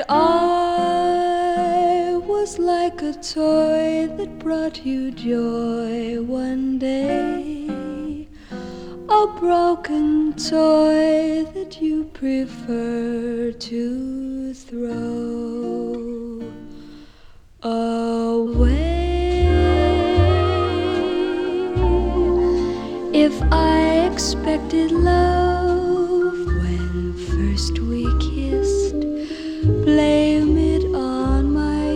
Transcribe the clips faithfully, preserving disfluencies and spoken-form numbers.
I was like a toy that brought you joy one day, a broken toy that you prefer to throw away. If I expected love when first we kissed, blame it on my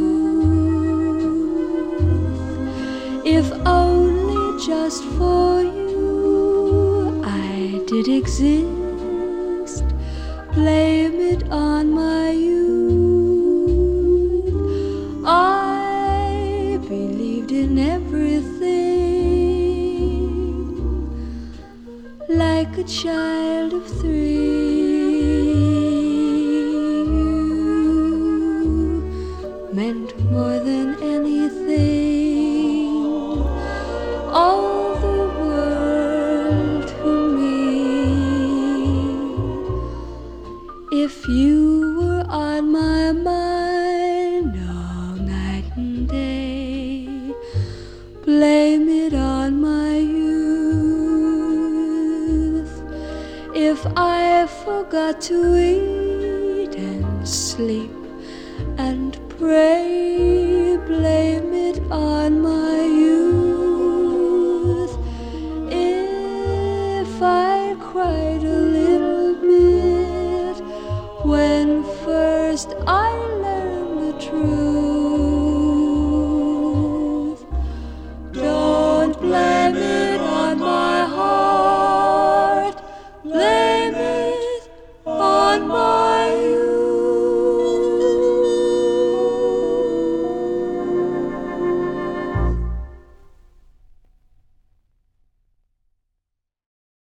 youth. If only just for you I did exist, blame it on my youth. I believed in everything like a child of three. Meant more than anything, all the world to me. If you were on my mind all night and day, blame it on my youth. If I forgot to eat and sleep and pray, blame it on my youth. If I cried a little bit when first I learned the truth, don't blame it on my heart, blame it on my